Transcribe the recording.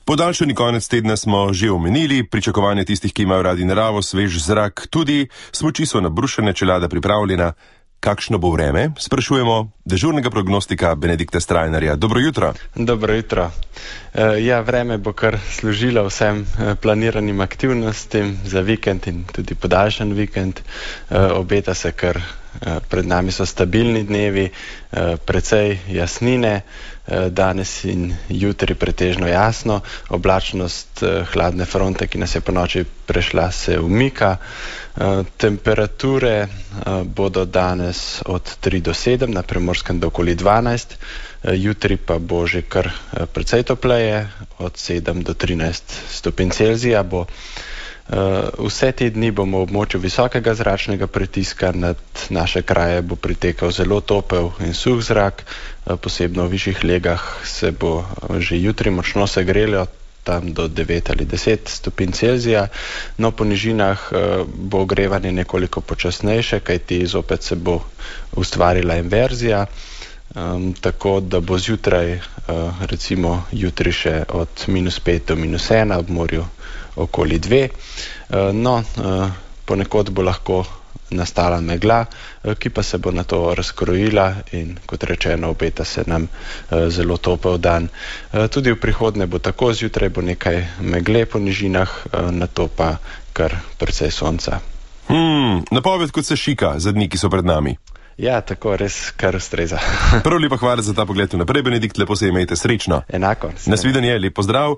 Podaljšani konec tedna smo že omenili, pričakovanje tistih, ki imajo radi naravo, svež zrak, tudi smuči so nabrušene, čelada pripravljena. Kakšno bo vreme? Sprašujemo dežurnega prognostika Benedikta Strajnarja. Dobro jutro. Dobro jutro. Ja, vreme bo kar služilo vsem planiranim aktivnostim za vikend in tudi podaljšan vikend. Obeta se kar, pred nami so stabilni dnevi, precej jasnine, danes in jutri pretežno jasno, oblačnost hladne fronte, ki nas je po noči prešla, se umika. Temperature bodo danes od 3 do 7, na Primorskem do okoli 12, jutri pa bo že kar precej topleje, od 7 do 13 stopinj Celzija bo. Vse te dni bomo v območju visokega zračnega pritiska, nad naše kraje bo pritekal zelo topel in suh zrak, posebno v višjih legah se bo že jutri močno segrelo, tam do 9 ali 10 stopinj Celzija, no po nižinah bo ogrevanje nekoliko počasnejše, kajti zopet se bo ustvarila inverzija, tako da bo zjutraj, recimo jutri še od -5 do -1, ob morju okoli 2. No, ponekod bo lahko nastala megla, ki pa se bo nato razkrojila in kot rečeno, obeta se nam zelo topel dan. Tudi v prihodnje bo tako, zjutraj bo nekaj megle po nižinah, nato pa kar precej sonca. Napoved kot se šika za dni, ki so pred nami. Ja, tako res kar ustreza. Prav lepa hvala za ta pogled vnaprej, Benedikt, lepo se imejte, srečno. Enako. Nasvidenje, lep pozdrav.